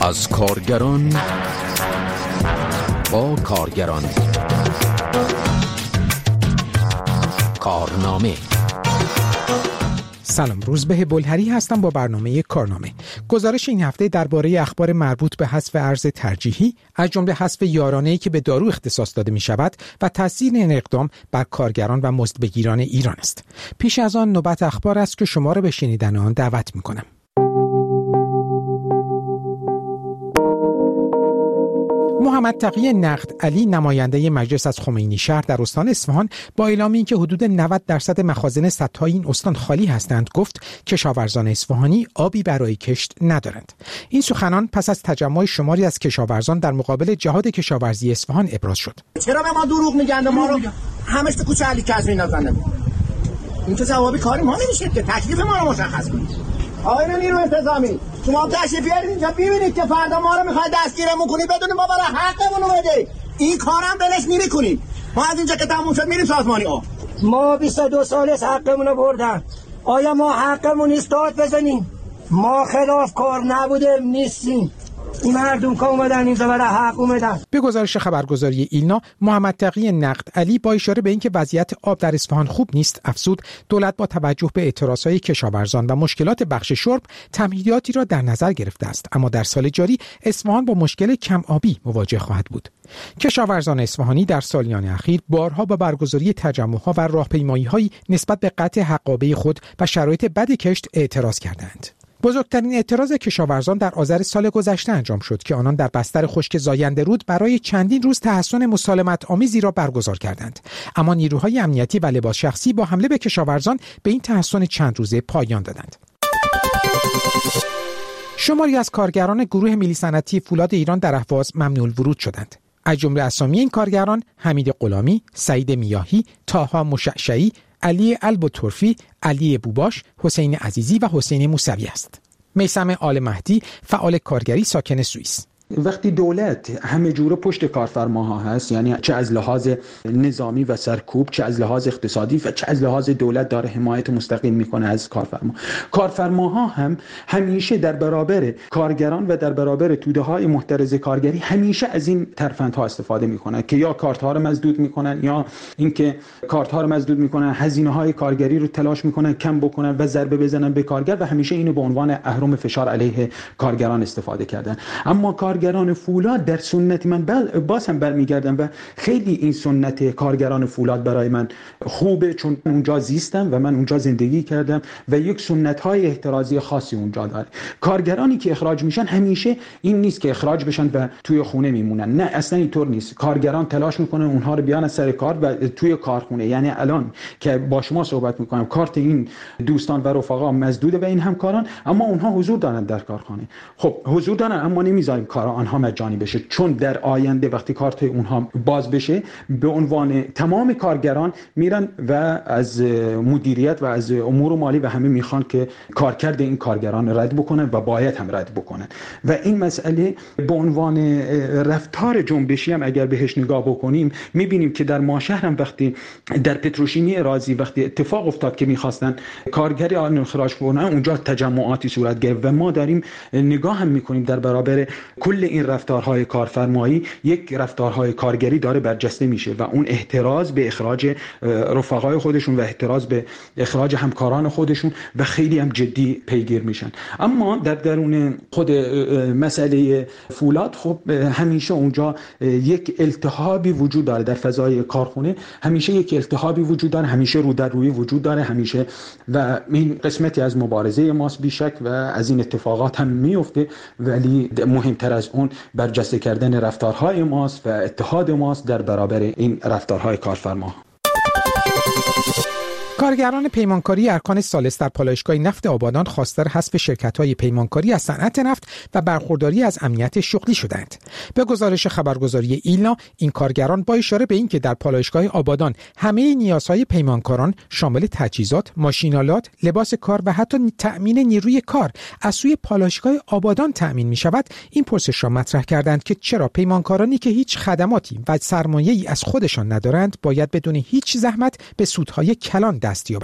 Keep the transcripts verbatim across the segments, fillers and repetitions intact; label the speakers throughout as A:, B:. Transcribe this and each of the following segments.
A: از کارگران با کارگران. کارنامه.
B: سلام، روزبه بلهری هستم با برنامه کارنامه. گزارش این هفته درباره اخبار مربوط به حذف ارز ترجیحی، از جمله حذف یارانه‌ای که به دارو اختصاص داده می‌شود و تاثیر این اقدام بر کارگران و مزدبگیران ایران است. پیش از آن نوبت اخبار است که شما را به شنیدن آن دعوت می‌کنم. محمد تقی نقد علی، نماینده مجلس از خمینی شهر در استان اصفهان، با اعلام اینکه حدود نود درصد مخازن سدهای این استان خالی هستند، گفت کشاورزان اصفهانی آبی برای کشت ندارند. این سخنان پس از تجمع شماری از کشاورزان در مقابل جهاد کشاورزی اصفهان ابراز شد.
C: چرا به ما دروغ میگن؟ ما رو همش تو کوچه علی کظمی نزنه. این که جوابی کاری ما نمیشه که تکلیف ما رو مشخص کنید. آقای نیرو انتظامی، شما تشریف بیارید اینجا ببینید که فردا ما رو میخواید دستگیرمون کنید، بدونیم ما برای حقمون رو بده. این کارم بلش نمی‌کنید. ما از اینجا که تموم شد میریم سازمانی. آ
D: ما بیست و دو سال از حقمون رو بردن. آیا ما حقمون نیست داد بزنیم؟ ما خلاف کار نبودیم، نیستیم. این مردم که اومدن اینجا برای حق اومدن.
B: به گزارش خبرگزاری ایلنا، محمد تقی نقد علی با اشاره به اینکه وضعیت آب در اصفهان خوب نیست افزود دولت با توجه به اعتراضهای کشاورزان و مشکلات بخش شرب تمهیداتی را در نظر گرفته است، اما در سال جاری اصفهان با مشکل کم آبی مواجه خواهد بود. کشاورزان اصفهانی در سالیان اخیر بارها با برگزاری تجمع‌ها و راهپیمایی‌هایی نسبت به قطع حقابه خود و شرایط بد کشت اعتراض کردند. بزرگترین اعتراض کشاورزان در آذر سال گذشته انجام شد که آنان در بستر خشک زاینده رود برای چندین روز تحصن مسالمت آمیزی را برگزار کردند، اما نیروهای امنیتی و لباس شخصی با حمله به کشاورزان به این تحصن چند روزه پایان دادند. شماری از کارگران گروه ملی صنعتی فولاد ایران در اهواز ممنوع الورود شدند. از جمله اسامی این کارگران حمید غلامی، سعید میاهی، طاها مشعشعی، علی البوترفی، علی بوباش، حسین عزیزی و حسین موسوی است. میثم آل مهدی، فعال کارگری ساکن سوئیس:
E: وقتی دولت همه جوره پشت کارفرماها هست، یعنی چه از لحاظ نظامی و سرکوب، چه از لحاظ اقتصادی و چه از لحاظ دولت داره حمایت مستقیم میکنه از کارفرما، کارفرماها هم همیشه در برابر کارگران و در برابر توده های محترز کارگری همیشه از این ترفندها استفاده میکنن که یا کارت ها رو مسدود میکنن یا اینکه کارت ها رو مسدود میکنن، هزینه های کارگری رو تلاش میکنن کم بکنن و ضربه بزنن به کارگر و همیشه اینو به عنوان اهرم فشار علیه کارگران استفاده کردن. اما کارگران فولاد در سنت من باز هم برمیگردم و خیلی این سنت کارگران فولاد برای من خوبه، چون اونجا زیستم و من اونجا زندگی کردم و یک سنت های احترازی خاصی اونجا داره. کارگرانی که اخراج میشن همیشه این نیست که اخراج بشن و توی خونه میمونن، نه اصلا اینطور نیست. کارگران تلاش میکنن اونها رو بیان از سر کار و توی کارخونه. یعنی الان که با شما صحبت میکنم کارت این دوستان و رفقا مسدوده و این همکاران، اما اونها حضور دارن در کارخانه. خب حضور دارن اما نمیذاریم کار آنها مجانی بشه، چون در آینده وقتی کارت اونها باز بشه به عنوان تمام کارگران میرن و از مدیریت و از امور مالی و همه میخوان که کارکرد این کارگران رد بکنن و باید هم رد بکنن. و این مسئله به عنوان رفتار جنبشی هم اگر بهش نگاه بکنیم میبینیم که در ماشهر هم وقتی در پتروشیمی رازی وقتی اتفاق افتاد که میخواستن کارگری آن اخراج کنن، اونجا تجمعاتی صورت گرفت و ما داریم نگاه هم میکنیم در برابر کل این رفتارهای کارفرمایی یک رفتارهای کارگری داره برجسته میشه و اون احتراز به اخراج رفقای خودشون و احتراز به اخراج همکاران خودشون و خیلی هم جدی پیگیر میشن. اما در درون خود مسئله فولاد خب همیشه اونجا یک التهابی وجود داره، در فضای کارخونه همیشه یک التهابی وجود داره، همیشه رو در روی وجود داره همیشه، و این قسمتی از مبارزه ماست بیشک و از این اتفاقات هم میفته، ولی مهمتر از اون برجسته کردن رفتارهای ماست و اتحاد ماست در برابر این رفتارهای کارفرما.
B: کارگران پیمانکاری ارکان ثالث در پالایشگاه نفت آبادان خواستار حذف شرکت‌های پیمانکاری از صنعت نفت و برخورداری از امنیت شغلی شدند. به گزارش خبرگزاری ایلنا، این کارگران با اشاره به اینکه در پالایشگاه آبادان همه نیازهای پیمانکاران شامل تجهیزات، ماشینالات، لباس کار و حتی تأمین نیروی کار از سوی پالایشگاه آبادان تأمین می‌شود، این پرسش را مطرح کردند که چرا پیمانکارانی که هیچ خدماتی و سرمایه‌ای از خودشان ندارند باید بدون هیچ زحمت به سودهای کلان دست یابند.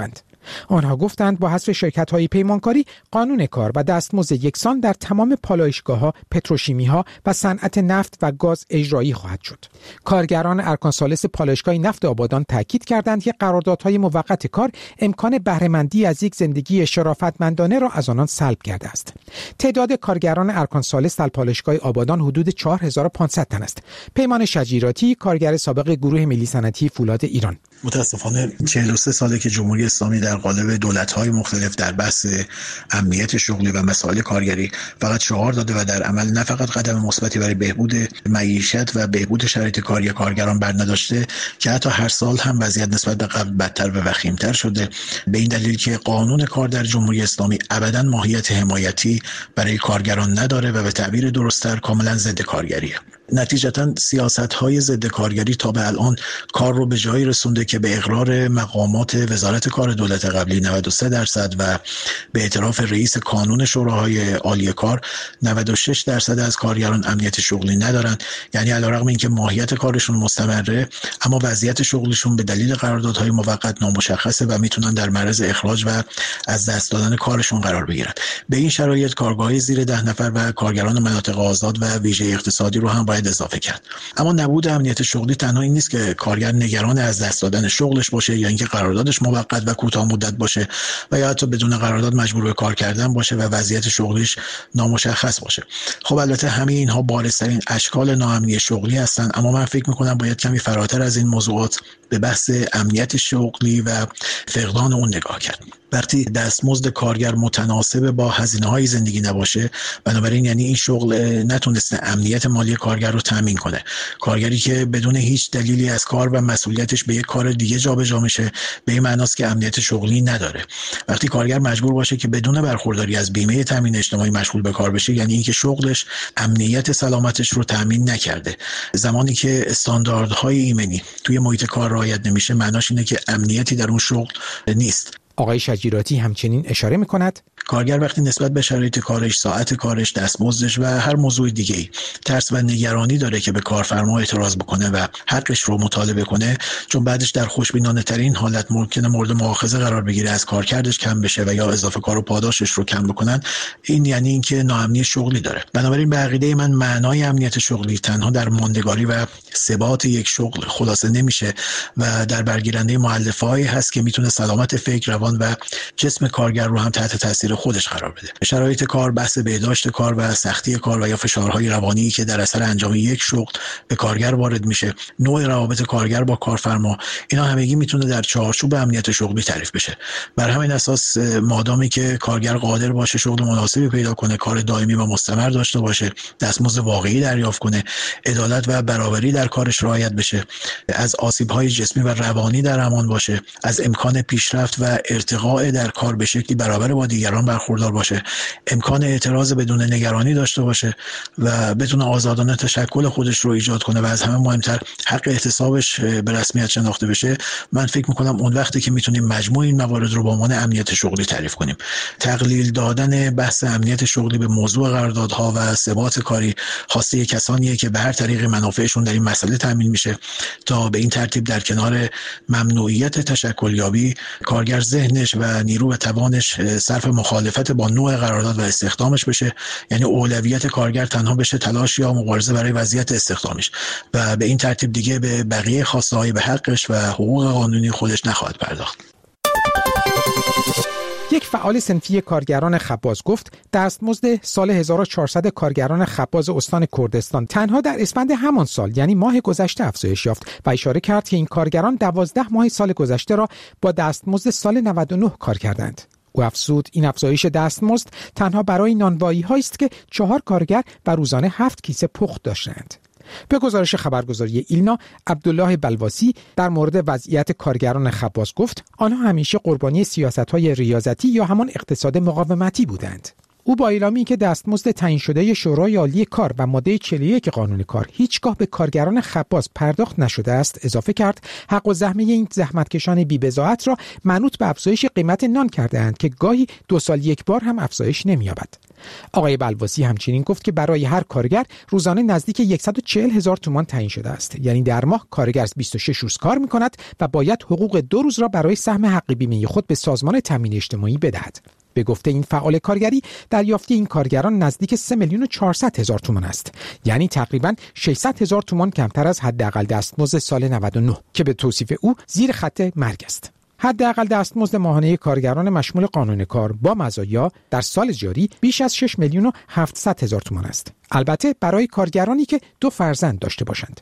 B: آنها گفتند با حذف شرکت‌های پیمانکاری، قانون کار و دستمزد یکسان در تمام پالایشگاه‌ها، پتروشیمی‌ها و صنعت نفت و گاز اجرایی خواهد شد. کارگران ارکانسالس پالایشگاه نفت آبادان تاکید کردند که قراردادهای موقت کار امکان بهره‌مندی از یک زندگی شرافتمندانه را از آنان سلب کرده است. تعداد کارگران ارکانسالس در پالایشگاه آبادان حدود چهار هزار و پانصد تن است. پیمان شجیراتی، کارگر سابق گروه ملی صنعتی فولاد ایران:
F: متاسفانه چهل و سه ساله که جمهوری اسلامی در قالب دولت‌های مختلف در بحث امنیت شغلی و مسائل کارگری فقط شعار داده و در عمل نه فقط قدم مثبتی برای بهبود معیشت و بهبود شرایط کاری کارگران برنداشته، که حتی هر سال هم وضعیت نسبت به قبل بدتر و وخیم‌تر شده، به این دلیل که قانون کار در جمهوری اسلامی ابداً ماهیت حمایتی برای کارگران نداره و به تعبیر درست‌تر کاملاً ضد کارگریه. نتیجتاً سیاست‌های ضد کارگری تا به الان کار رو به جایی رسونده که به اقرار مقامات وزارت کار دولت قبلی نود و سه درصد و به اعتراف رئیس کانون شوراهای عالی کار نود و شش درصد از کارگران امنیت شغلی ندارن. یعنی علیرغم اینکه ماهیت کارشون مستمره، اما وضعیت شغلیشون به دلیل قراردادهای موقت نامشخصه و میتونن در معرض اخراج و از دست دادن کارشون قرار بگیرن. به این شرایط کارگاه‌های زیر ده نفر و کارگران مناطق آزاد و ویژه اقتصادی رو هم باید اضافه کرد. اما نبود امنیت شغلی تنها این نیست که کارگر نگران از دست دادن شغلش باشه یا اینکه قراردادش موقت و کوتاه مدت باشه و یا حتی بدون قرارداد مجبور به کار کردن باشه و وضعیت شغلیش نامشخص باشه. خب البته همه اینها بارزترین اشکال ناامنی شغلی هستن، اما من فکر می‌کنم باید کمی فراتر از این موضوعات به بحث امنیت شغلی و فقدان اون نگاه کرد. وقتی دستمزد کارگر متناسب با هزینه‌های زندگی نباشه، بنابراین یعنی این شغل نتونسته امنیت مالی کارگر رو تامین کنه. کارگری که بدون هیچ دلیلی از کار و مسئولیتش به یک کار دیگه جابجا میشه، به این معناست که امنیت شغلی نداره. وقتی کارگر مجبور باشه که بدون برخورداری از بیمه تامین اجتماعی مشغول به کار بشه، یعنی اینکه شغلش امنیت سلامتش رو تامین نکرده. زمانی که استانداردهای ایمنی توی محیط کار رعایت نمیشه، معناش اینه که امنیتی در اون شغل نیست.
B: آقای شجیراتی همچنین اشاره می‌کند
F: کارگر وقتی نسبت به شرایط کارش، ساعت کارش، دستمزدش و هر موضوع دیگه‌ای ترس و نگرانی داره که به کارفرما اعتراض بکنه و حقش رو مطالبه کنه، چون بعدش در خوشبینانه‌ترین حالت ممکنه مورد مؤاخذه قرار بگیره، از کارکردش کم بشه و یا اضافه کار و پاداشش رو کم بکنن، این یعنی اینکه ناامنی شغلی داره. بنابراین به عقیده من معنای امنیت شغلی تنها در ماندگاری و ثبات یک شغل خلاصه نمیشه و در برگیرنده مؤلفه‌ای هست که میتونه سلامت فکر، روان و جسم کارگر رو هم تحت تاثیر خودش قرار بده. شرایط کار، بحث بهداشت کار و سختی کار و یا فشارهای روانی که در اثر انجام یک شغل به کارگر وارد میشه، نوع روابط کارگر با کارفرما، اینا همگی میتونه در چارچوب امنیت شغلی تعریف بشه. بر همین اساس مادامی که کارگر قادر باشه شغل مناسبی پیدا کنه، کار دائمی و مستمر داشته باشه، دستمزد واقعی دریافت کنه، عدالت و برابری در کارش رعایت بشه، از آسیب‌های جسمی و روانی در امان باشه، از امکان پیشرفت و ارتقاء در کار به شکلی برابر با دیگران برخوردار باشه، امکان اعتراض بدون نگرانی داشته باشه و بتونه آزادانه تشکل خودش رو ایجاد کنه و از همه مهمتر حق احتسابش به رسمیت شناخته بشه، من فکر میکنم اون وقتی که میتونیم مجموع این موارد رو به عنوان امنیت شغلی تعریف کنیم. تقلیل دادن بحث امنیت شغلی به موضوع قراردادها و ثبات کاری خواسته کسانیه که به هر طریق منافعشون در این مسئله تامین میشه تا به این ترتیب در کنار ممنوعیت تشکل یابی، کارگر ذهنش و نیرو و توانش صرف مخالفت با نوع قرارداد و استخدامش بشه، یعنی اولویت کارگر تنها بشه تلاش یا مبارزه برای وضعیت استخدامش و به این ترتیب دیگه به بقیه خواسته‌های به حقش و حقوق قانونی خودش نخواهد پرداخت.
B: یک فعال صنفی کارگران خباز گفت دستمزد سال هزار و چهارصد کارگران خباز استان کردستان تنها در اسفند همان سال یعنی ماه گذشته افزایش یافت و اشاره کرد که این کارگران دوازده ماه سال گذشته را با دستمزد سال نود و نه کار کردند. او افزود این افزایش دستمزد تنها برای نانوایی است که چهار کارگر و روزانه هفت کیسه پخت داشتند. به گزارش خبرگزاری ایلنا، عبدالله بلواسی در مورد وضعیت کارگران خباز گفت آنها همیشه قربانی سیاست‌های ریاضتی یا همان اقتصاد مقاومتی بودند. او با اعلامی که دستمزد تعیین شده شورای عالی کار و ماده چهل و یک قانون کار هیچگاه به کارگران خباز پرداخت نشده است، اضافه کرد حق و زحمه این زحمتکشان بی‌بضاعت را منوط به افزایش قیمت نان کرده‌اند که گاهی دو سال یک بار هم افزایش نمی‌یابد. آقای بلواسی همچنین گفت که برای هر کارگر روزانه نزدیک صد و چهل هزار تومان تعیین شده است، یعنی در ماه کارگر بیست و شش روز کار می‌کند و باید حقوق دو روز را برای سهم حق بیمه خود به سازمان تامین اجتماعی بدهد. به گفته این فعال کارگری، دریافت این کارگران نزدیک سه میلیون و چهارصد هزار تومان است، یعنی تقریباً ششصد هزار تومان کمتر از حداقل دستمزد سال نود و نه که به توصیف او زیر خط مرگ است. حداقل دستمزد ماهانه کارگران مشمول قانون کار با مزایا در سال جاری بیش از شش میلیون و هفتصد هزار تومان است. البته برای کارگرانی که دو فرزند داشته باشند.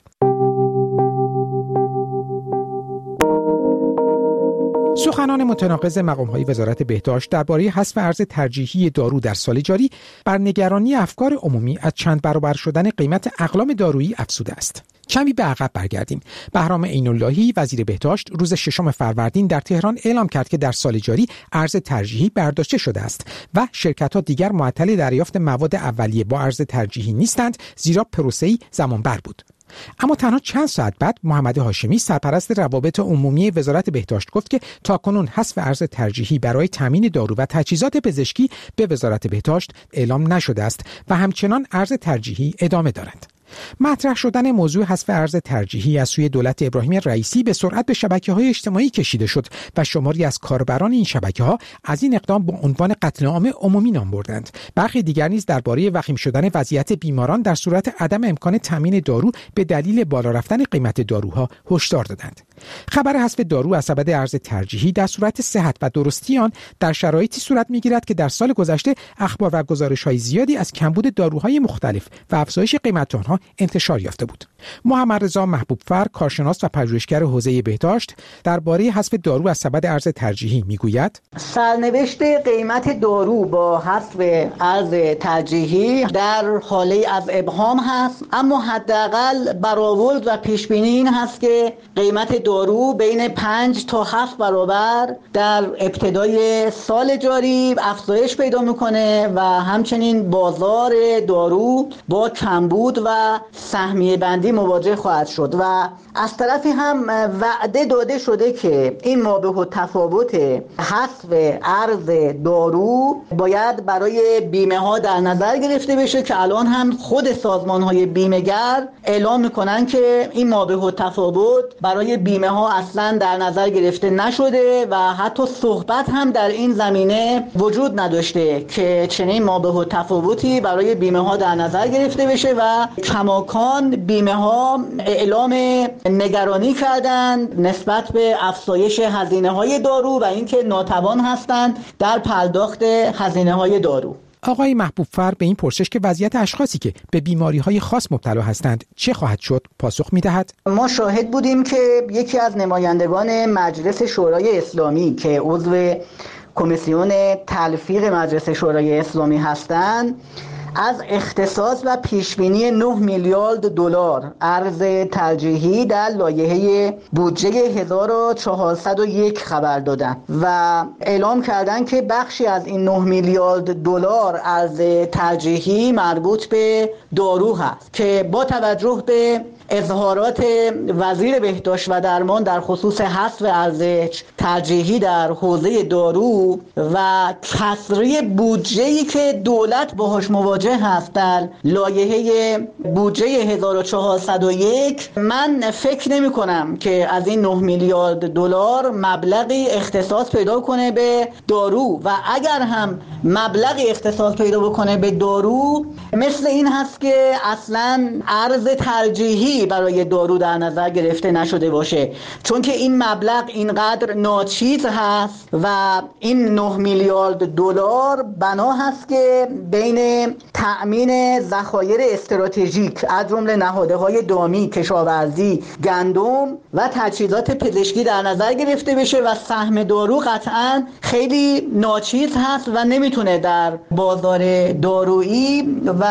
B: سخنان متناقض مقام‌های وزارت بهداشت درباره حذف ارز ترجیحی دارو در سال جاری بر نگرانی افکار عمومی از چند برابر شدن قیمت اقلام دارویی افزوده است. کمی به عقب برگردیم. بهرام عین‌اللهی وزیر بهداشت روز ششم فروردین در تهران اعلام کرد که در سال جاری ارز ترجیحی برداشته شده است و شرکت‌ها دیگر معطل دریافت مواد اولیه با ارز ترجیحی نیستند، زیرا پروسه‌ای زمانبر بود. اما تنها چند ساعت بعد محمد هاشمی سرپرست روابط عمومی وزارت بهداشت گفت که تاکنون حذف ارز ترجیحی برای تامین دارو و تجهیزات پزشکی به وزارت بهداشت اعلام نشده است و همچنان ارز ترجیحی ادامه دارد. مطرح شدن موضوع حذف ارز ترجیحی از سوی دولت ابراهیم رئیسی به سرعت به شبکه‌های اجتماعی کشیده شد و شماری از کاربران این شبکه‌ها از این اقدام با عنوان قتل عام عمومی نام بردند. برخی دیگر نیز درباره وخیم شدن وضعیت بیماران در صورت عدم امکان تامین دارو به دلیل بالا رفتن قیمت داروها هشدار دادند. خبر حذف دارو از سبد ارز ترجیحی در صورت صحت و درستی آن در شرایطی صورت می‌گیرد که در سال گذشته اخبار و گزارش‌های زیادی از کمبود داروهای مختلف و افزایش قیمت آنها انتشار یافته بود. محمد رضا محبوب‌فر، کارشناس و پژوهشگر حوزه بهداشت، درباره حذف دارو از سبد ارز ترجیحی میگوید:
G: سرنوشت قیمت دارو با حذف ارز ترجیحی در حاله از ابهام هست، اما حداقل برآورد و پیش‌بینی این هست که قیمت دارو بین پنج تا هفت برابر در ابتدای سال جاری افزایش پیدا میکنه و همچنین بازار دارو با کمبود و سهمیه بندی مواجه خواهد شد و از طرفی هم وعده داده شده که این مابه التفاوت حذف ارز دارو باید برای بیمه ها در نظر گرفته بشه که الان هم خود سازمان های بیمه گر اعلام میکنن که این مابه التفاوت برای بیمه ها اصلا در نظر گرفته نشده و حتی صحبت هم در این زمینه وجود نداشته که چنین مابه التفاوتی برای بیمه ها در نظر گرفته بشه و کماکان بیمه ها اعلام نگرانی کردند نسبت به افزایش هزینه های دارو و اینکه ناتوان هستند در پرداخت هزینه های دارو.
B: آقای محبوب‌فر به این پرسش که وضعیت اشخاصی که به بیماری‌های خاص مبتلا هستند چه خواهد شد پاسخ می‌دهد:
G: ما شاهد بودیم که یکی از نمایندگان مجلس شورای اسلامی که عضو کمیسیون تلفیق مجلس شورای اسلامی هستند از اختصاص و پیشبینی نه میلیارد دلار ارز ترجیحی در لایحه بودجه هزار و چهارصد و یک خبر دادند و اعلام کردند که بخشی از این نه میلیارد دلار ارز ترجیحی مربوط به دارو هست که با توجه به اظهارات وزیر بهداشت و درمان در خصوص حذف ارز ترجیحی در حوزه دارو و کسری بودجه‌ای که دولت باهاش مواجه هست در لایحه بودجه هزار و چهارصد و یک، من فکر نمی کنم که از این نه میلیارد دلار مبلغی اختصاص پیدا کنه به دارو و اگر هم مبلغی اختصاص پیدا بکنه به دارو مثل این هست که اصلا ارز ترجیحی برای دارو در نظر گرفته نشده باشه، چون که این مبلغ اینقدر ناچیز هست و این نه میلیارد دلار بنا هست که بین تأمین ذخایر استراتژیک از جمله نهادهای دامی، کشاورزی، گندم و تجهیزات پزشکی در نظر گرفته بشه و سهم دارو قطعاً خیلی ناچیز هست و نمیتونه در بازار دارویی و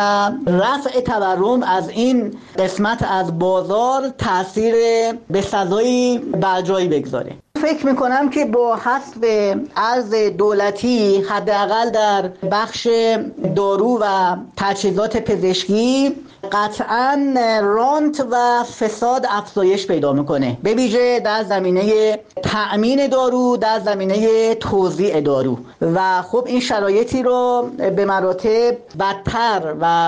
G: رفع تورم از این قسمت از بازار تأثیر به سزایی بر جایی بگذاره. فکر میکنم که با حذف ارز دولتی حداقل در بخش دارو و تجهیزات پزشکی قطعاً رانت و فساد افزایش پیدا میکنه، به ویژه در زمینه تأمین دارو، در زمینه توزیع دارو. و خب این شرایطی رو به مراتب بدتر و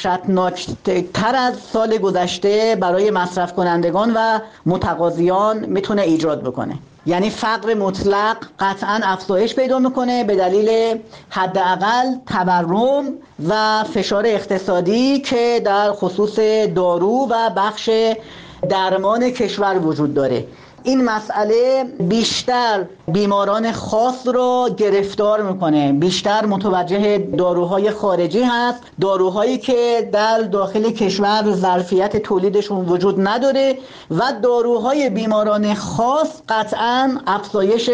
G: وحشتناکتر از سال گذشته برای مصرف کنندگان و متقاضیان میتونه ایجاد بکنه. یعنی فقر مطلق قطعاً افزایش پیدا میکنه به دلیل حداقل تورم و فشار اقتصادی که در خصوص دارو و بخش درمان کشور وجود داره. این مسئله بیشتر بیماران خاص رو گرفتار میکنه، بیشتر متوجه داروهای خارجی هست، داروهایی که در داخل کشور ظرفیت تولیدشون وجود نداره و داروهای بیماران خاص قطعاً افزایش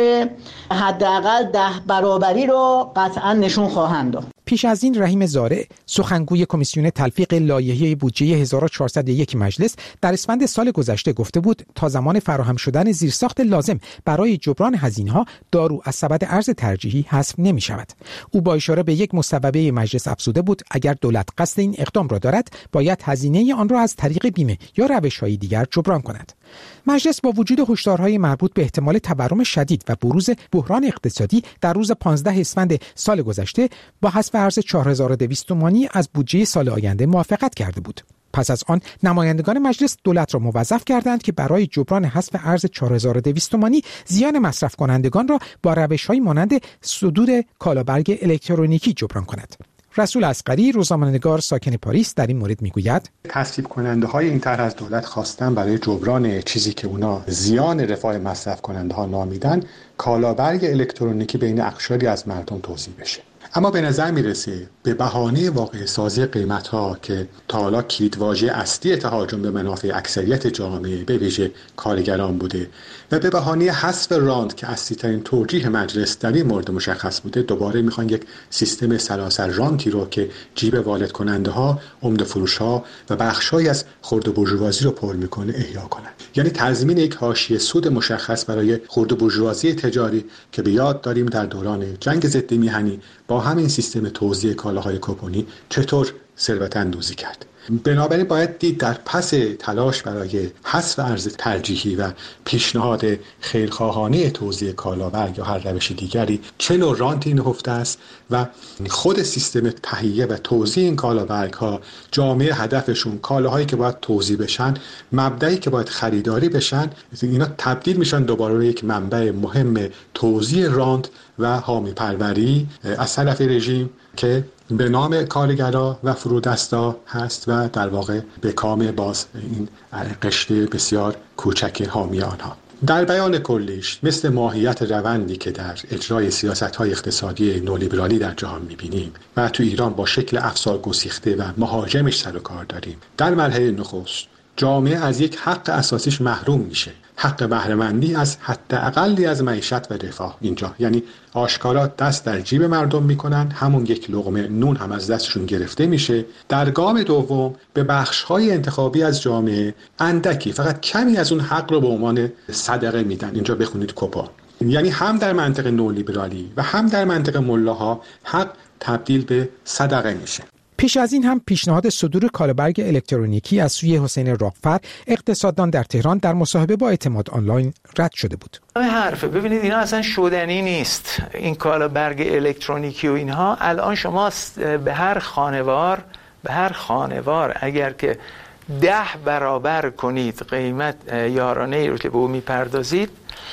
G: حداقل ده برابری رو قطعاً نشون خواهند داد.
B: پیش از این رحیم زارع سخنگوی کمیسیون تلفیق لایحه بودجه هزار و چهارصد و یک مجلس در اسفند سال گذشته گفته بود تا زمان فراهم شدن زیرساخت لازم برای جبران هزینه‌ها دارو از سبد ارز ترجیحی حذف نمی‌شود. او با اشاره به یک مصوبه مجلس افزوده بود اگر دولت قصد این اقدام را دارد باید هزینه آن را از طریق بیمه یا روش‌های دیگر جبران کند. مجلس با وجود هشدارهای مربوط به احتمال تورم شدید و بروز بحران اقتصادی در روز پانزدهم اسفند سال گذشته با حذف ارز چهار هزار و دویست تومانی از بودجه سال آینده موافقت کرده بود. پس از آن نمایندگان مجلس دولت را موظف کردند که برای جبران حذف ارز چهار هزار و دویست تومانی زیان مصرف کنندگان را با روش‌های مانند صدور کالابرگ الکترونیکی جبران کند. رسول اصغری روزنامه‌نگار ساکن پاریس در این مورد میگوید
H: تصویب کننده های این طرح از دولت خواستن برای جبران چیزی که اونا زیان رفاه مصرف کننده ها نامیدن کالابرگ الکترونیکی بین اقشاری از مردم توزیع بشه. اما به نظر میرسه به بهانه واقع سازی قیمت ها که تا حالا کلیدواژه اصلی تهاجم به منافع اکثریت جامعه به ویژه کارگران بوده و به بهانه حذف راند که اصلی ترین توجیه مجلس در این مورد مشخص بوده دوباره میخوان یک سیستم سراسر رانتی رو که جیب وارد کننده ها، عمده فروش ها و بخشایی از خرد و بورژوازی رو پر میکنه احیا کنن. یعنی تضمین یک حاشیه سود مشخص برای خرد و بورژوازی تجاری که به یاد داریم در دوران جنگ ضد میهنی با همین سیستم توزیع کالاهای کوپنی چطور ثروت اندوزی کرد. بنابراین باید دید در پس تلاش برای حذف ارز ترجیحی و پیشنهاد خیرخواهانه توزیع کالابرگ یا هر روش دیگری چه نوع رانتی نهفته است و خود سیستم تهیه و توزیع این کالابرگ ها جامعه هدفشون کالاهایی که باید توزیع بشن، مبدئی که باید خریداری بشن، اینا تبدیل میشن دوباره به یک منبع مهم توزیع راند و حامی پروری از طرف رژیم که به نام کارگرا و فرودستا هست و در واقع به کام باز این قشر بسیار کوچک حامی آنها. در بیان کلیش مثل ماهیت روندی که در اجرای سیاست‌های اقتصادی نولیبرالی در جهان می‌بینیم و تو ایران با شکل افسار گسیخته و مهاجمش سر و کار داریم، در مرحله نخست جامعه از یک حق اساسیش محروم میشه، حق بهره‌مندی از حداقلی از معیشت و رفاه. اینجا یعنی آشکارا دست در جیب مردم میکنن، همون یک لقمه نون هم از دستشون گرفته میشه. در گام دوم به بخش‌های انتخابی از جامعه اندکی، فقط کمی از اون حق رو به عنوان صدقه میدن. اینجا بخونید کوپا. یعنی هم در منطق نولیبرالی و هم در منطق ملاها حق تبدیل به صدقه میشه.
B: پیش از این هم پیشنهاد صدور کالابرگ الکترونیکی از سوی حسین راغفر اقتصاددان در تهران در مصاحبه با اعتماد آنلاین رد شده بود.
I: این حرفه ببینید اینا اصلا شدنی نیست. این کالابرگ الکترونیکی و اینها الان شما به هر خانوار به هر خانوار اگر که ده برابر کنید قیمت یارانه ای رو که به او میپردازید،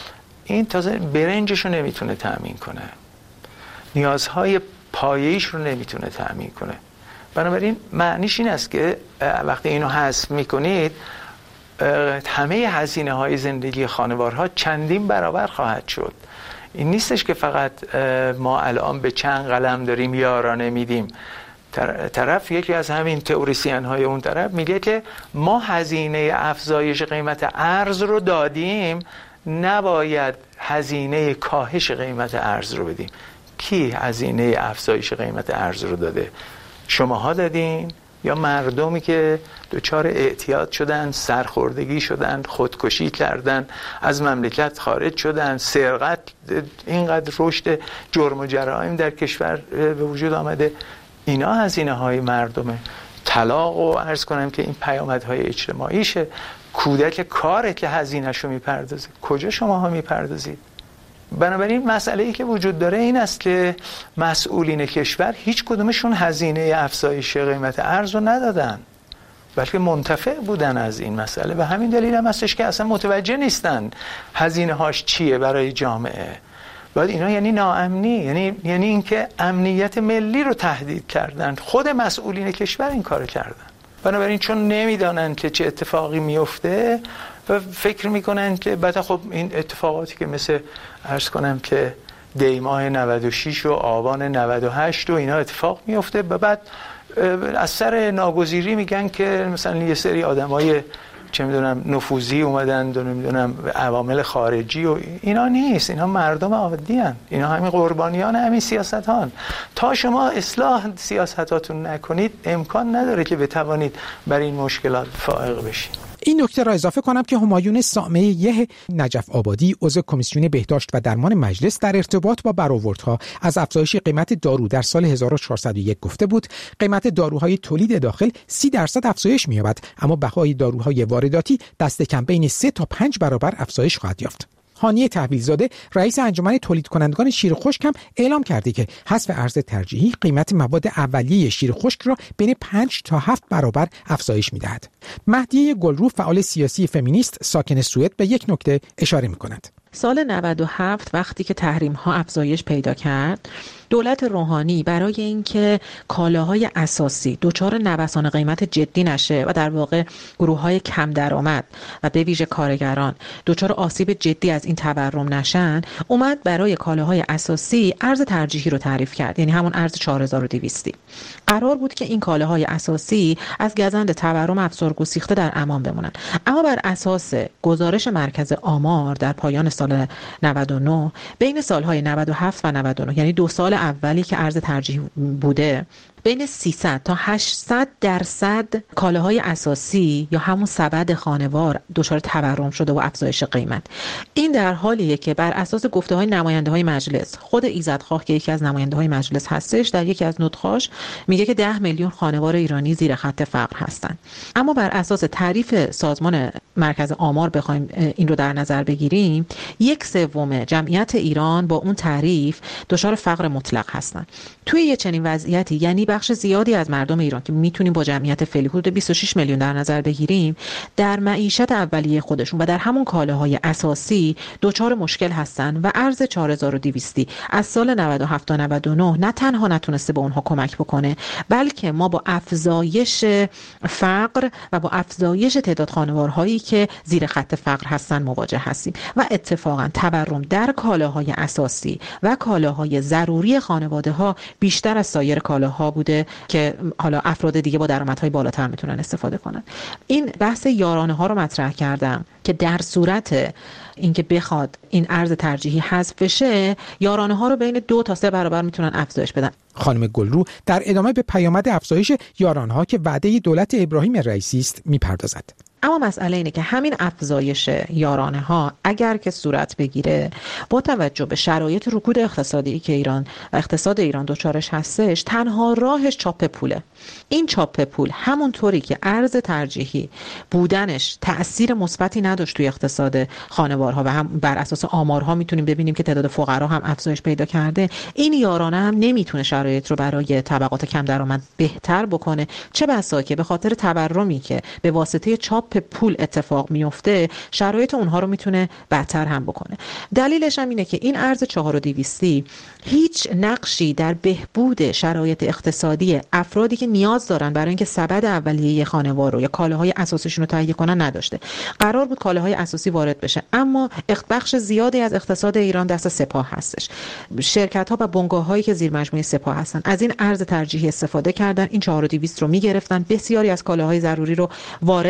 I: این تازه برنجش رو نمیتونه تأمین کنه، نیازهای پایه‌ایش رو نمیتونه تأمین کنه. بنابراین معنیش این است که وقتی اینو حذف میکنید همه هزینه های زندگی خانوارها چندین برابر خواهد شد. این نیستش که فقط ما الان به چند قلم داریم یارانه میدیم. طرف یکی از همین تئوریسین های اون طرف میگه که ما هزینه افزایش قیمت ارز رو دادیم، نباید هزینه کاهش قیمت ارز رو بدیم. کی هزینه افزایش قیمت ارز رو داده؟ شماها دادین، یا مردمی که دچار اعتیاد شدن، سرخوردگی شدن، خودکشی کردن، از مملکت خارج شدن، سرقت، اینقدر رشد جرم و جرایم در کشور به وجود آمده، اینا هزینه های مردمه. طلاق و عرض کنم که این پیامدهای اجتماعیشه. کودک کاره که هزینه‌شو میپردازه، کجا شماها میپردازید؟ بنابراین مسئله ای که وجود داره این است که مسئولین کشور هیچ کدومشون هزینه افزایش قیمت ارز رو ندادن، بلکه منتفع بودن از این مسئله. و همین دلیل هم هستش که اصلا متوجه نیستن هزینه هاش چیه برای جامعه. بعد اینا یعنی ناامنی، یعنی یعنی اینکه امنیت ملی رو تهدید کردن. خود مسئولین کشور این کارو کردن. بنابراین چون نمیدانن که چه اتفاقی میفته و فکر میکنن که بعد خب این اتفاقاتی که مثل عرض کنم که دی ماه نود و شش و آبان نود و هشت و اینا اتفاق میفته و بعد از سر ناگزیری میگن که مثلا یه سری آدمای چه میدونم نفوذی اومدن و نمیدونم عوامل خارجی و اینا نیست. اینا مردم عادی هن. اینا همین قربانیان همین سیاست هان. تا شما اصلاح سیاستاتون نکنید امکان نداره که بتوانید بر این مشکلات فائق بشید.
B: این نکته را اضافه کنم که همایون سامعه نجف آبادی عضو کمیسیون بهداشت و درمان مجلس در ارتباط با برآوردها از افزایش قیمت دارو در سال هزار و چهارصد و یک گفته بود قیمت داروهای تولید داخل سی درصد افزایش می‌یابد، اما بهای داروهای وارداتی دست کم بین سه تا پنج برابر افزایش خواهد یافت. هانی تحویلزاده رئیس انجمن تولید کنندگان شیر خشک هم اعلام کرده که حذف ارز ترجیحی قیمت مواد اولیه شیر خشک را بین پنج تا هفت برابر افزایش می‌دهد. مهدیه گلرو فعال سیاسی فمینیست ساکن سوئد به یک نکته اشاره می‌کند.
J: سال نود و هفت وقتی که تحریم ها افزایش پیدا کرد، دولت روحانی برای اینکه کالاهای اساسی دچار نوسان قیمت جدی نشه و در واقع گروه‌های کم درآمد و به ویژه کارگران دچار آسیب جدی از این تورم نشن، اومد برای کالاهای اساسی ارز ترجیحی رو تعریف کرد، یعنی همون ارز چهار هزار و دویست. قرار بود که این کالاهای اساسی از گزند تورم افزار گسیخته در امان بمونن. اما بر اساس گزارش مرکز آمار در پایان سال نود و نه بین سالهای نود و هفت و نود و نه، یعنی دو سال اولی که ارز ترجیح بوده، بین سیصد تا هشتصد درصد کالاهای اساسی یا همون سبد خانوار دچار تورم شده و افزایش قیمت. این در حالیه که بر اساس گفته های نماینده های مجلس، خود ایزدخواه که یکی از نماینده های مجلس هستش در یکی از نطق‌هاش میگه که ده میلیون خانوار ایرانی زیر خط فقر هستن. اما بر اساس تعریف سازمان مرکز آمار بخوایم این رو در نظر بگیریم، یک سوم جمعیت ایران با اون تعریف دچار فقر مطلق هستن. توی یه چنین وضعیتی، یعنی بخش زیادی از مردم ایران که میتونیم با جمعیت فعلی حدود بیست و شش میلیون در نظر بگیریم، در معیشت اولیه خودشون و در همون کالاهای اساسی دچار مشکل هستن و ارز چهار هزار و دویست از سال نود و هفت تا نود و نه نه تنها نتونسته به اونها کمک بکنه، بلکه ما با افزایش فقر و با افزایش تعداد خانوارهایی که زیر خط فقر هستن مواجه هستیم. و اتفاقا تورم در کالاهای اساسی و کالاهای ضروری خانواده ها بیشتر از سایر کالاها بوده که حالا افراد دیگه با درآمدهای بالاتر میتونن استفاده کنن. این بحث یارانه ها رو مطرح کردم که در صورت اینکه بخواد این ارز ترجیحی حذف بشه، یارانه ها رو بین دو تا سه برابر میتونن افزایش بدن.
B: خانم گلرو در ادامه به پیامد افزایش یارانه ها که وعده دولت ابراهیم رئیسی است میپردازد.
J: اما مسئله اینه که همین افزایش یارانه ها اگر که صورت بگیره، با توجه به شرایط رکود اقتصادی که ایران و اقتصاد ایران دچارش هستش، تنها راهش چاپ پوله. این چاپ پول همونطوری که ارز ترجیحی بودنش تأثیر مثبتی نداشت توی اقتصاد خانوارها و هم بر اساس آمارها میتونیم ببینیم که تعداد فقرا هم افزایش پیدا کرده، این یارانه هم نمیتونه شرایط رو برای طبقات کم درآمد بهتر بکنه، چه بسا که به خاطر تورمی که به واسطه چاپ پول اتفاق میفته شرایط اونها رو میتونه بدتر هم بکنه. دلیلش هم اینه که این ارز چهار و دویستی هیچ نقشی در بهبود شرایط اقتصادی افرادی که نیاز دارن برای اینکه سبد اولیه خانوار رو یا کالاهای اساسیشون رو تهیه کنن نداشته. قرار بود کالاهای اساسی وارد بشه، اما بخش زیادی از اقتصاد ایران دست سپاه هستش. شرکت ها و بنگاه هایی که زیر مجموعه سپاه هستن از این ارز ترجیحی استفاده کردن، این چهار و دویست رو میگرفتن، بسیاری از کالاهای ضروری رو وارد میکردن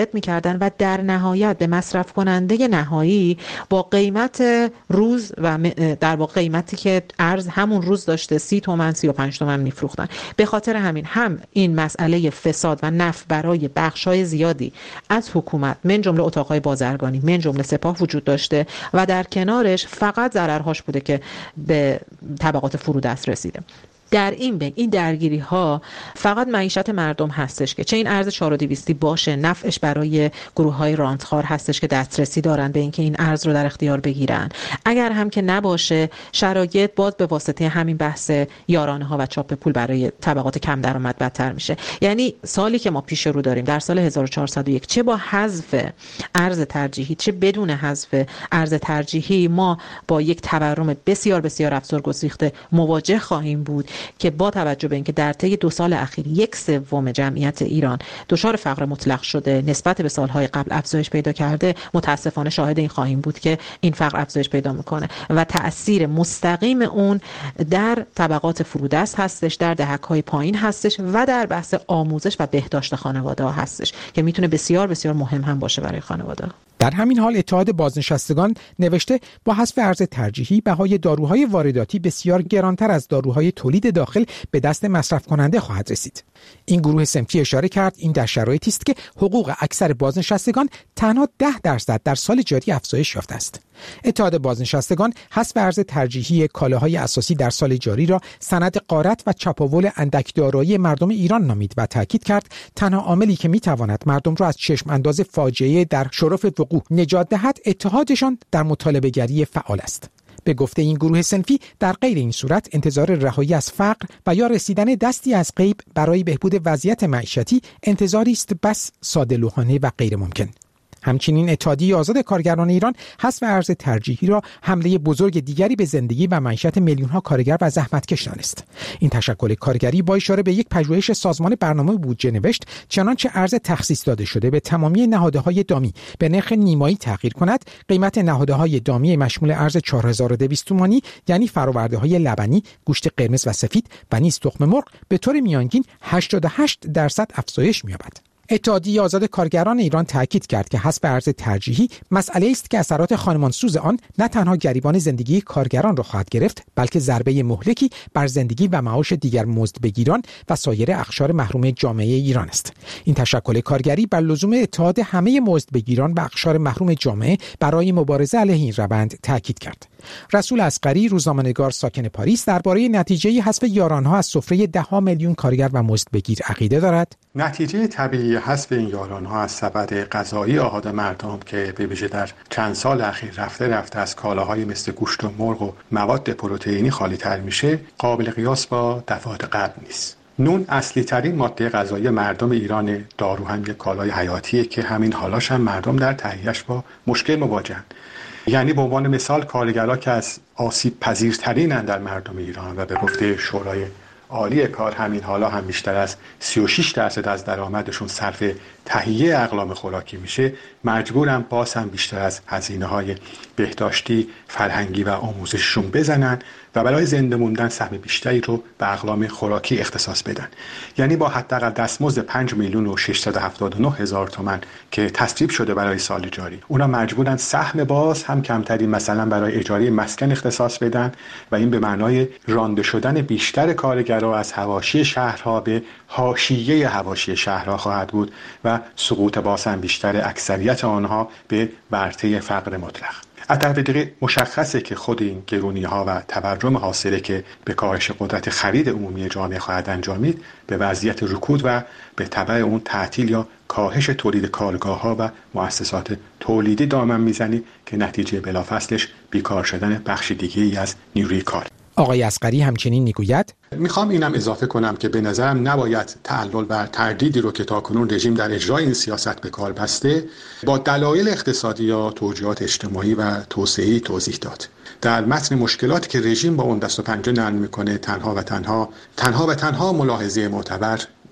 J: کردن و در نهایت به مصرف کننده نهایی با قیمت روز و در واقع قیمتی که ارز همون روز داشته سی تومن سی و پنج تومن میفروختن. به خاطر همین هم این مسئله فساد و نفع برای بخش‌های زیادی از حکومت من جمله اتاق‌های بازرگانی من جمله سپاه وجود داشته و در کنارش فقط ضررهاش بوده که به طبقات فرودست رسیده. در این بین این درگیری ها فقط معیشت مردم هستش که چه این ارز چهار و دویست باشه نفعش برای گروه های رانتخوار هستش که دسترسی دارن به اینکه این ارز رو در اختیار بگیرن، اگر هم که نباشه شرایط باز به واسطه همین بحث یارانه ها و چاپ پول برای طبقات کم درآمد بدتر میشه. یعنی سالی که ما پیش رو داریم در سال هزار و چهارصد و یک چه با حذف ارز ترجیحی چه بدون حذف ارز ترجیحی ما با یک تورم بسیار بسیار افزار گسیخته مواجه خواهیم بود که با توجه به اینکه در طی دو سال اخیر یک سوم جمعیت ایران دچار فقر مطلق شده نسبت به سالهای قبل افزایش پیدا کرده، متاسفانه شاهد این خواهیم بود که این فقر افزایش پیدا میکنه و تأثیر مستقیم اون در طبقات فرودست هستش، در دهک‌های پایین هستش و در بحث آموزش و بهداشت خانواده‌ها هستش که میتونه بسیار بسیار مهم هم باشه برای خانواده.
B: در همین حال اتحاد بازنشستگان نوشته با حذف ارز ترجیحی بهای داروهای وارداتی بسیار گرانتر از داروهای تولید داخل به دست مصرف کننده خواهد رسید. این گروه صنفی اشاره کرد این در شرایطی است که حقوق اکثر بازنشستگان تنها ده درصد در سال جاری افزایش یافته است. اتحاد بازنشستگان حذف ارز ترجیحی کالاهای اساسی در سال جاری را سند غارت و چپاول اندک دارایی مردم ایران نامید و تاکید کرد تنها عاملی که میتواند مردم را از چشم انداز فاجعه در شرف وقوع نجات دهد اتحادشان در مطالبه گری فعال است. به گفته این گروه صنفی در غیر این صورت انتظار رهایی از فقر و یا رسیدن دستی از غیب برای بهبود وضعیت معیشتی انتظاری است بس ساده‌لوحانه و غیر ممکن. همچنین اتحادیه آزاد کارگران ایران حذف ارز ترجیحی را حمله بزرگ دیگری به زندگی و معیشت میلیون‌ها کارگر و زحمتکش دانست. این تشکل کارگری با اشاره به یک پژوهش سازمان برنامه بودجه نوشت چنانچه ارز تخصیص داده شده به تمامی نهادهای دامی به نرخ نیمایی تغییر کند، قیمت نهادهای دامی مشمول ارز چهار هزار و دویست تومانی یعنی فرآورده‌های لبنی، گوشت قرمز و سفید و نیز تخم مرغ به طور میانگین هشتاد و هشت درصد افزایش می‌یابد. اتحادیه آزاد کارگران ایران تاکید کرد که حذف ارز ترجیحی مسئله است که اثرات خانمانسوز آن نه تنها گریبان زندگی کارگران را خواهد گرفت بلکه ضربه مهلکی بر زندگی و معاش دیگر مزدبگیران و سایر اقشار محروم جامعه ایران است. این تشکل کارگری بر لزوم اتحاد همه مزدبگیران و اقشار محروم جامعه برای مبارزه علیه این روند تاکید کرد. رسول اصغری روزنامه‌نگار ساکن پاریس درباره نتیجه حذف یارانها از سفره ده ها میلیون کارگر و مزدبگیر عقیده دارد.
H: نتیجه طبیعی حذف این یارانها از سبد غذایی آحاد مردم که به ویژه در چند سال اخیر رفته رفته از کالاهای مثل گوشت و مرغ و مواد پروتئینی خالی تر میشه قابل قیاس با دفعات قبل نیست. نون اصلی ترین ماده غذایی مردم ایران، دارو هم یک کالای حیاتیه که همین حالاش هم مردم در تهیه‌اش با مشکل مواجهن. یعنی به عنوان مثال کارگرها که از آسیب پذیرترینن در مردم ایران و به گفته شورای عالی کار همین حالا هم بیشتر از سی و شش درصد از درآمدشون صرف تهیه اقلام خوراکی میشه، مجبورن باز هم بیشتر از هزینه‌های بهداشتی، فرهنگی و آموزششون بزنن و برای زنده موندن سهم بیشتری رو به اقلام خوراکی اختصاص بدن. یعنی با حداقل دستمزد پنج میلیون و ششصد و هفتاد و نه هزار تومان که تصویب شده برای سال جاری، اونا مجبورن سهم باز هم کمتری مثلا برای اجاره مسکن اختصاص بدن و این به معنای رانده شدن بیشتر کارگرها از حواشی شهرها به حاشیه حواشی شهرها خواهد بود و سقوط باز هم بیشتر اکثریت آنها به ورطه فقر مطلق. از طرف دیگه مشخصه که خود این گرونی‌ها و تورم حاصله که به کاهش قدرت خرید عمومی جامعه خواهد انجامید به وضعیت رکود و به تبع اون تعطیل یا کاهش تولید کارگاه‌ها و مؤسسات تولیدی دامن میزنی که نتیجه بلافاصلش بیکار شدن بخش دیگه‌ای از نیروی کار.
B: آقای اصغری همچنین میگوید
H: میخوام اینم اضافه کنم که به نظرم نباید تعلل بر تردیدی رو که تاکنون رژیم در اجرای این سیاست به کار بسته با دلایل اقتصادی یا توجیهات اجتماعی و توسعه‌ای توضیح داد. در متن مشکلاتی که رژیم با اون دست و پنجه نرم میکنه تنها و تنها تنها و تنها ملاحظه معتبر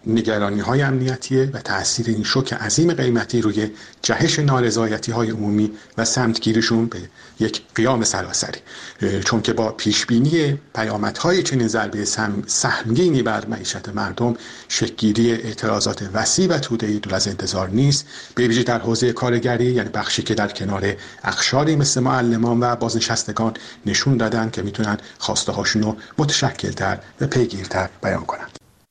H: نگرانی‌های امنیتیه و تأثیر این شوک عظیم قیمتی روی جهش نارضایتی‌های عمومی و سمتگیریشون به یک قیام سراسری، چون که با پیشبینی پیامدهای چنین ضربه سهمگینی بر معیشت مردم شکل‌گیری اعتراضات وسیع و توده‌ای دور از انتظار نیست، به ویژه در حوزه کارگری، یعنی بخشی که در کنار اقشاری مثل معلمان و بازنشستگان نشون دادن که میتونن خواسته هاشون رو متشکل‌تر و پیگیرتر بیان کنن.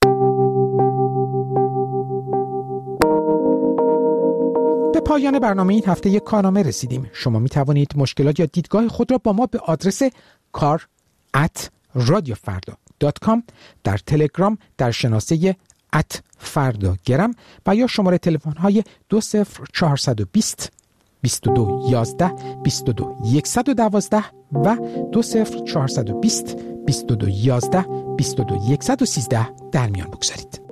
B: به پایان برنامه این هفته یک کارنامه رسیدیم. شما می توانید مشکلات یا دیدگاه خود را با ما به آدرس کار ات رادیو فردا دات کام، در تلگرام در شناسه ات فردا گرم و یا شماره تلفن های دو صفر چهارصد و بیست بیست و دو یازده بیست و دو صد و دوازده و دو صفر چهارصد و بیست بیست و دو یازده بیست و دو صد و سیزده در میان بگذارید.